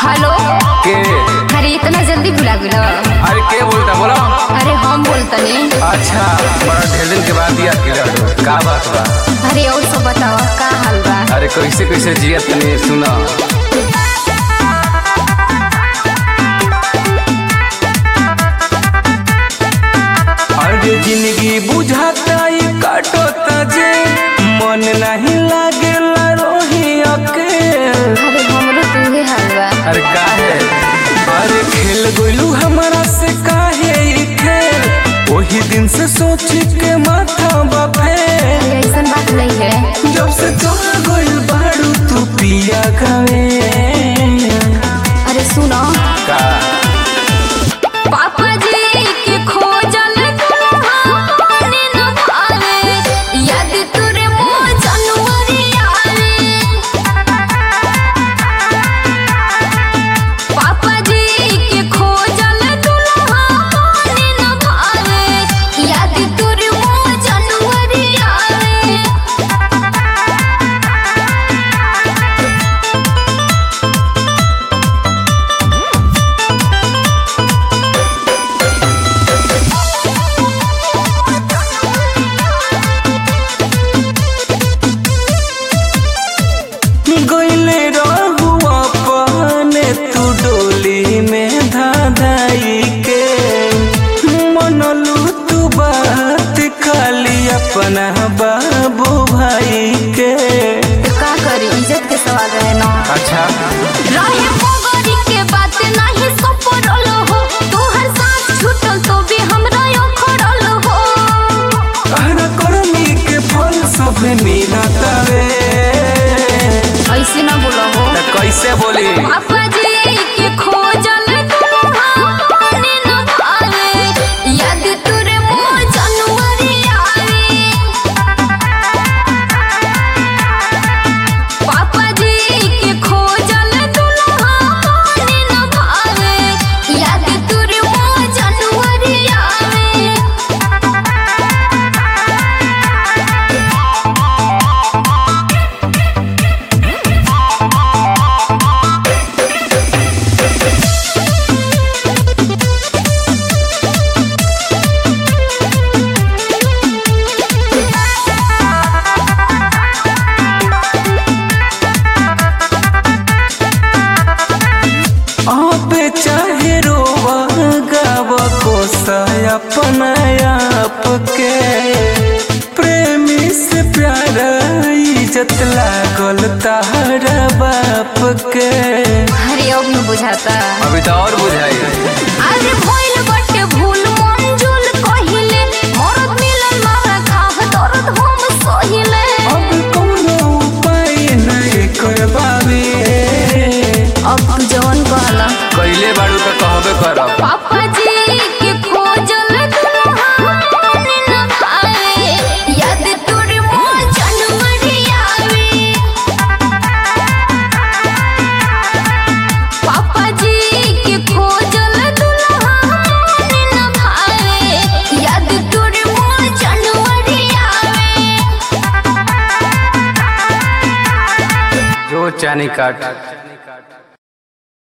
Hello के? अरे इतना जल्दी भुला गेलो? अरे के बोलता बोलो? अरे हम बोलतनी। अच्छा, बड़ा ढेर दिन के बाद याद किया। का बात बा? अरे और सब बताओ, का हाल बा? अरे कैसे कैसे जिया तनी सुना। अरे जिंदगी बुझाता काटता जे मन नहीं लागेला रोही अकेल। अरे हमरो तुहे हाल बा। अरे काहे? अरे खेल गोलू हमारा से काहे ई खेल? वही दिन से सोच के माथा बाफे। अरे ऐसन बात नहीं है। जब से चल गोल बाड़ू तू पिया गावे। अरे सुनो का? पापा जी के खोजल पानी न भावे, याद तोरे मोर जनवरी आवे। पापा जी के खोजल पानी न भावे, याद तोरे मोर जनवरी आवे। गोइले रहू अपने तू डोली में धाधाई के। मनलू तू बात खाली अपना बाबू भाई के। का करी, इज्जत के सवाल रहे ना। अच्छा, रहे पोगरी के बात नहीं सपरल हो, तोहर साथ छूटल तो भी हमरा अखरल हो। कहना करनी के फल सब मिलतावे। ऐसे ना बोलो हो। त कैसे बोली? पापा जी के खोजल पानी न भावे, याद तोरे मोर जनवरी आवे। पापा जी के खोजल पानी न भावे, याद तोरे मोर जनवरी आवे। आप चाहे रोवा गावा कोसा अपना आप के। प्रेमी से प्यारा इज्जत लागल तारा बाप के। अरे अब न बुझाता। अभी तो और बुझाई। अरे भइल बटे भूल मंजूल कहिले, मरद मिलन मारा खाह दर्द हम सहिले। अब कोनो उपाय नहीं करबावे। अब तू जवन कहला। कैले बाड़ू तो कहबे करब। पापा जी के खोजल पानी न भावे, याद तोरे मोर जनवरी आवे। पापा जी के खोजल पानी न भावे, याद तोरे मोर जनवरी आवे। जो चानी काट।